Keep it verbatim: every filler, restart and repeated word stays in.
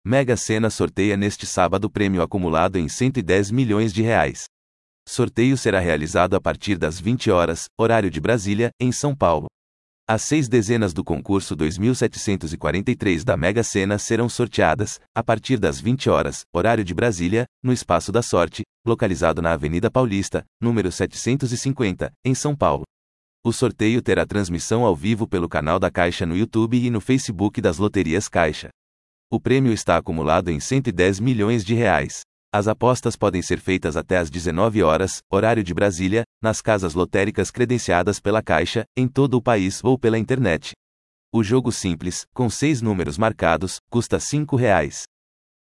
Mega Sena sorteia neste sábado prêmio acumulado em cento e dez milhões de reais. Sorteio será realizado a partir das vinte horas, horário de Brasília, em São Paulo. As seis dezenas do concurso dois mil setecentos e quarenta e três da Mega Sena serão sorteadas, a partir das vinte horas, horário de Brasília, no Espaço da Sorte, localizado na Avenida Paulista, número setecentos e cinquenta, em São Paulo. O sorteio terá transmissão ao vivo pelo canal da Caixa no YouTube e no Facebook das Loterias Caixa. O prêmio está acumulado em cento e dez milhões de reais. As apostas podem ser feitas até às dezenove horas, horário de Brasília, nas casas lotéricas credenciadas pela Caixa, em todo o país ou pela internet. O jogo simples, com seis números marcados, custa cinco reais.